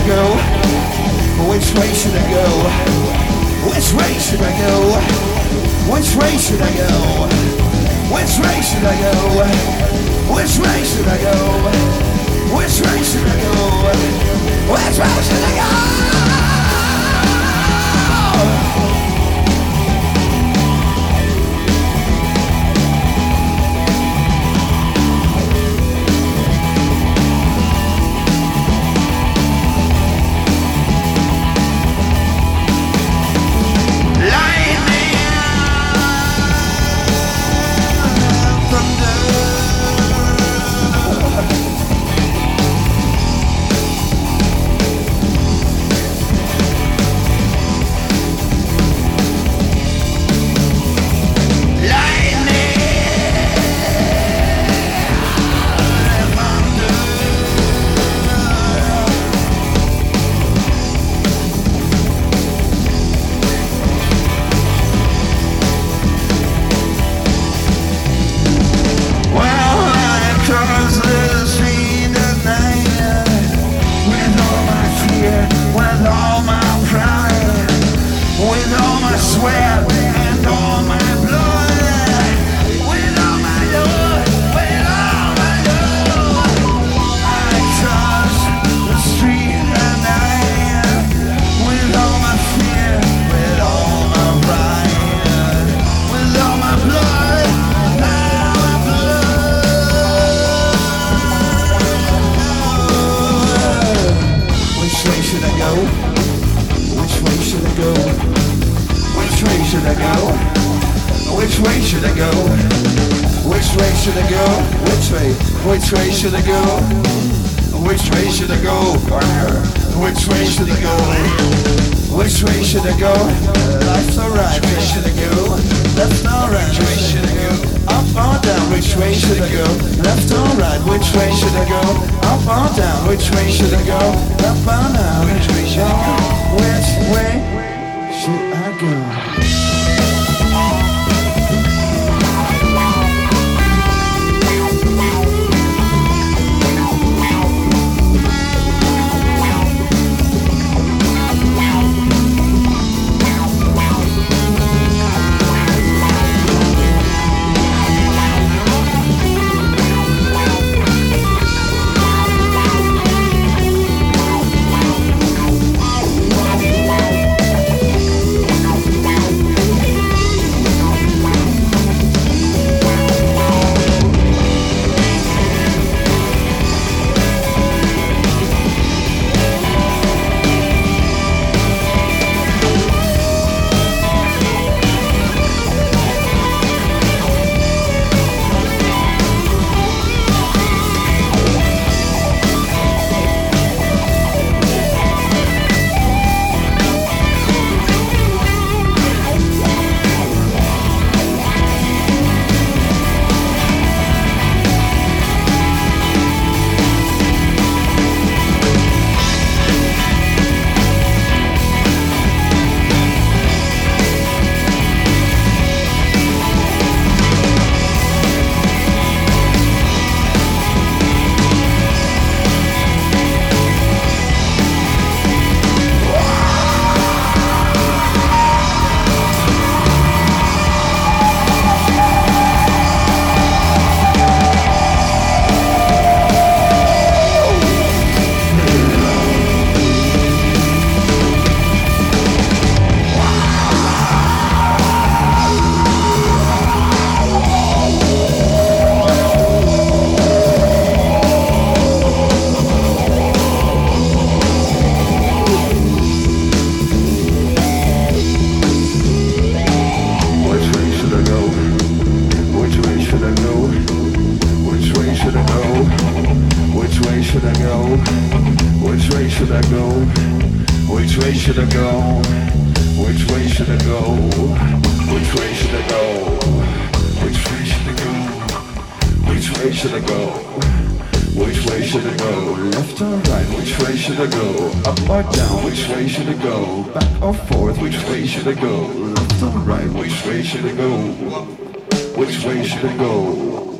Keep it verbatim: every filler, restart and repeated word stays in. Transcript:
I go? Which way should I go? Which way should I go? Which way should I go? Which way should I go? Which way should I go? Which way should I go? Which way should I go? Which way should I go? Which way should I go? Which way? Which way should I go? Which way should I go? Which way should I go? Which way should I go? Left or right? Which way should I go? Left or right? Which way should I go? Up or down? Which way should I go? Left or right? Which way should I go? Up or down? Which way should I go? Up or down? Which way should I go? Which way should I go? should I go? Which way should I go? Which way should I go? Which way should I go? Which way should I go? Which way should I go? Which way should I go? Left or right? Which way should I go? Up or down? Which way should I go? Back or forth? Which way should I go? Left or right? Which way should I go? Which way should I go?